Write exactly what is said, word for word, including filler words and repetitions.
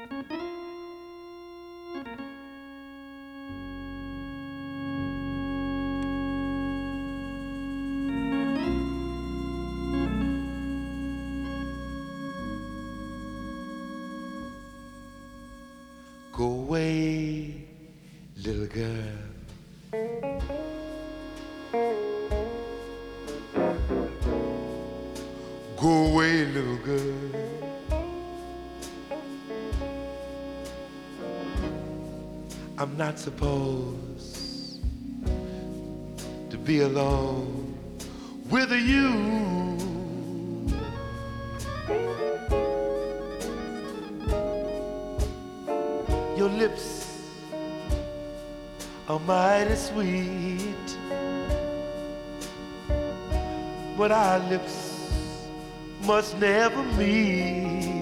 Go away, little girl. Go away, little girl. I'm not supposed to be alone with you. Your lips are mighty sweet, but our lips must never meet.